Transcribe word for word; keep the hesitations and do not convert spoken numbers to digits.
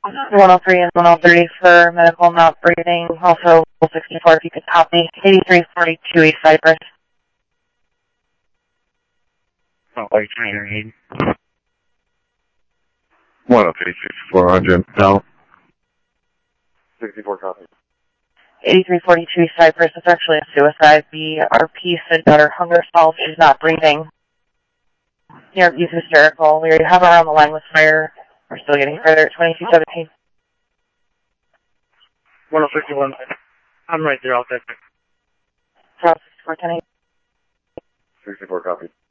one oh three and one oh three for medical not breathing. Also, sixty-four if you could copy. eighty-three forty-two East Cypress. Oh, like trainer aid. one oh three, sixty-four hundred. No. sixty-four copy. eighty-three forty-two East Cypress. It's actually a suicide. The R P said got her hunger solved. She's not breathing. The R P's hysterical. We already have her on the line with fire. We're still getting further at twenty-two seventeen. one oh fifty-one. I'm right there. I'll take it. sixty-four ten eight. sixty-four copy.